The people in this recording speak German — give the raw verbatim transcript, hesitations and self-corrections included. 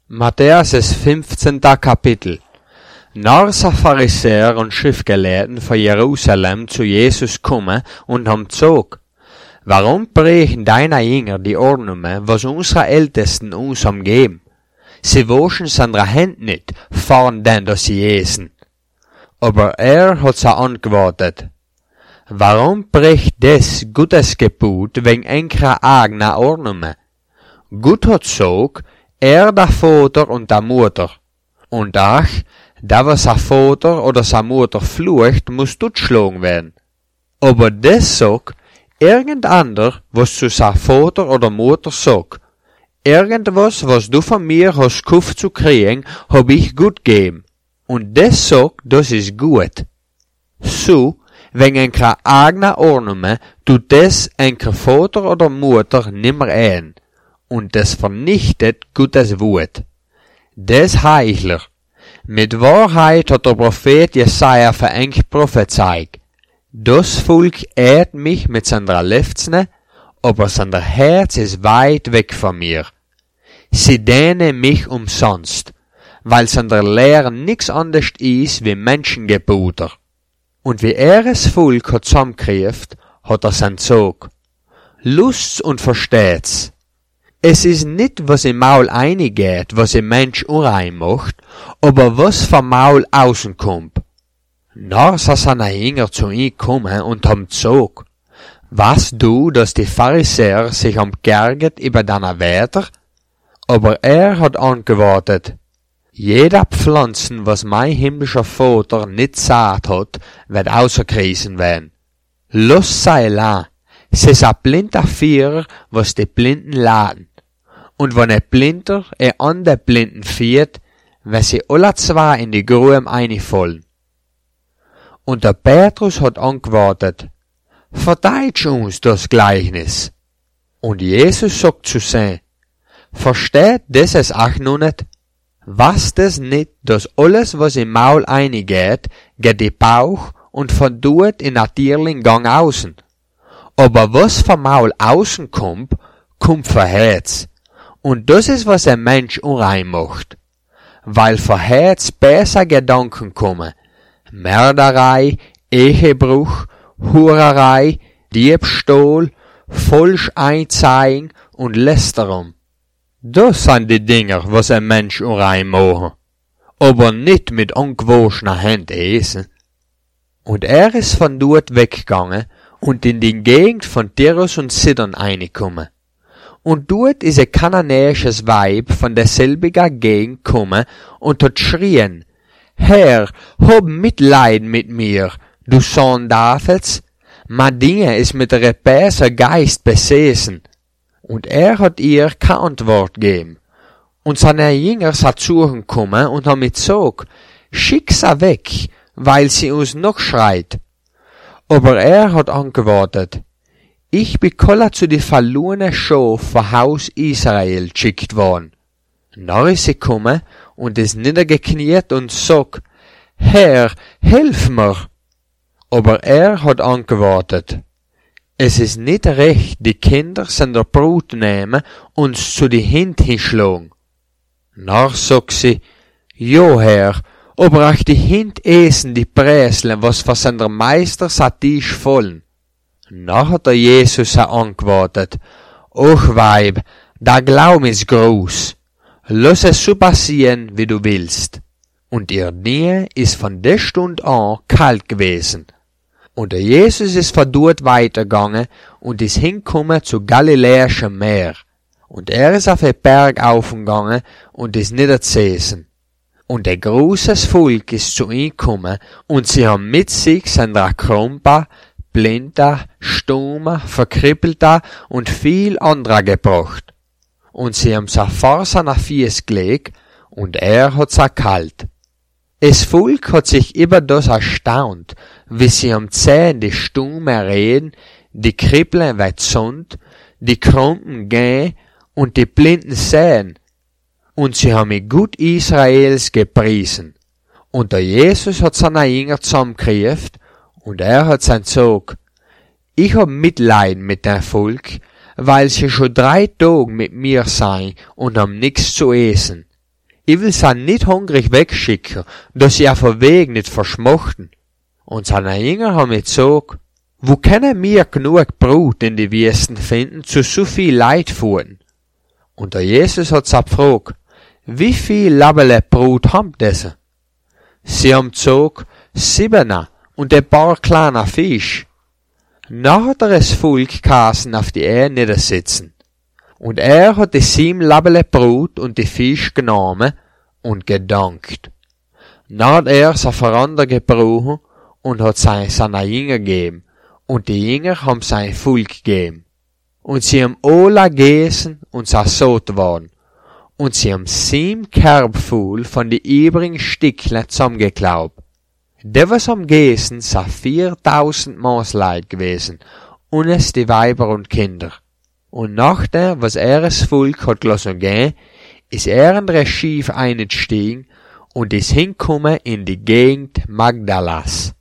Matthäus' fünfzehnter Kapitel. Nach sa Pharisäer und Schriftgelehrten von Jerusalem zu Jesus kommen und haben gesagt: Warum brechen deine Jünger die Ordnungen, was unsere Ältesten uns haben gegeben? Sie waschen seine Hände nicht, fahren denn, dass sie essen. Aber er hat sie antwortet: Warum bricht des Gottes Gebot wegen einkerer eigener Ordnungen? Gott hat gesagt, er der Vater und der Mutter. Und ach, da was sein Vater oder seine Mutter flucht, muss totgeschlagen werden. Aber das sagt, irgend ander, was zu seinem Vater oder Mutter sagt, irgendwas, was du von mir hast gekauft zu kriegen, hab ich gut gegeben. Und das sagt, das ist gut. So, wenn ein kein eigener Ordnung, tut das ein Vater oder Mutter nimmer ein. Und das vernichtet Gottes Wort. Das Heichler. Mit Wahrheit hat der Prophet Jesaja verengt prophezeit. Das Volk ehrt mich mit seiner Lefzne, aber sein Herz ist weit weg von mir. Sie dehnen mich umsonst, weil seine Lehre nix anders ist wie Menschengeboter. Und wie er es Volk hat zusammengekriegt, hat er sein Zog. Lust's und versteht's. Es ist nicht, was im Maul eingeht, was im Mensch unrein macht, aber was vom Maul außen kommt. Nach sa seine Jünger zu ihm kommen und haben gesagt: Weißt du, dass die Pharisäer sich haben geärgert über deine Wörter? Aber er hat antwortet: Jeder Pflanzen, was mein himmlischer Vater nicht saat hat, wird ausgerissen werden. Lass sei la, es ist ein blinder Vierer, was die Blinden laden. Und wenn ein Blinder ein ander Blinden führt, werden sie alle zwei in die Grube einfallen. Und der Petrus hat antwortet: Verdeutsch uns das Gleichnis. Und Jesus sagt zu sein: Versteht das es auch noch nicht? Weißt es nicht, dass alles, was im Maul eingeht, geht in Bauch und von dort in natürlichen Gang außen? Aber was vom Maul außen kommt, kommt vom Herz. Und das ist, was ein Mensch unrein macht. Weil vom Herz besser Gedanken kommen: Mörderei, Ehebruch, Hurerei, Diebstahl, Falscheinzeigen und Lästerung. Das sind die Dinger, was ein Mensch unrein machen. Aber nicht mit ungewaschener Hand essen. Und er ist von dort weggegangen und in die Gegend von Tyrus und Sidon eingekommen. Und dort ist ein kananäisches Weib von derselbiger Gegend gekommen und hat schrien: Herr, hab Mitleid mit mir, du Sohn Davids, Madine ist mit einem bösen Geist besessen. Und er hat ihr keine Antwort gegeben. Und seine Jünger sind zu ihm gekommen und haben gesagt: Schick sie weg, weil sie uns noch schreit. Aber er hat antwortet: Ich bin koller zu die verlorene Schaf vom Haus Israel geschickt worden. Dann ist sie gekommen und ist niedergekniet und sagt: Herr, hilf mir. Aber er hat antwortet: Es ist nicht recht, die Kinder seiner Brut nehmen und zu die Hint hinschlagen. Nach sagt sie: Jo, Herr, aber auch die Hint essen die Präsle, was von seiner Meister sa Tisch fallen. Nach hat der Jesus antwortet: Och, Weib, der Glaube ist groß. Lass es so passieren, wie du willst. Und ihr Nähe ist von der Stunde an kalt gewesen. Und der Jesus ist von dort weitergegangen und ist hingekommen zu Galiläischem Meer. Und er ist auf den Berg aufgegangen und ist niedergesessen. Und ein großes Volk ist zu ihm gekommen und sie haben mit sich seine Krumper, Blinder, Stummer, Verkrippelter und viel anderer gebracht. Und sie haben sie vor seiner Fies gelegt und er hat sie kalt. Das Volk hat sich über das erstaunt, wie sie am Zehen die Stumme reden, die Krippeln weit Sund, die Krumpen gehen und die Blinden sehen. Und sie haben mit Gut Israels gepriesen. Und der Jesus hat seine Jünger zusammengekriegt und er hat sein Zog: Ich hab Mitleid mit dem Volk, weil sie schon drei Tage mit mir sein und haben nix zu essen. ich will sie nicht hungrig wegschicken, dass sie auf der Weg nicht verschmochten. Und seine Jünger haben gesagt, wo können wir genug Brot in die Wüsten finden, zu so viel Leid fuhren? Und der Jesus hat sie gefragt, wie viel Labele Brot habt ihr? Sie haben gesagt, siebener und ein paar kleiner Fisch. Dann hat er das Volk geheißen auf die Erde niedersitzen. Und er hat die sieben Labele Brot und die Fisch genommen und gedankt. Dann hat er sie voneinander gebrochen und hat sie seinen Jünger gegeben. Und die Jünger haben sein Volk gegeben. Und sie haben alle gegessen und sie satt waren. Und sie haben sieben Körbe voll von die übrigen Stückchen zusammengeklaubt. Der was am gegessen, sind viertausend Maßleid gewesen, und es die Weiber und Kinder. Und nachdem, was er das Volk hat gelassen gehen, ist er in das Schiff eingestiegen und ist hingekommen in die Gegend Magdalas.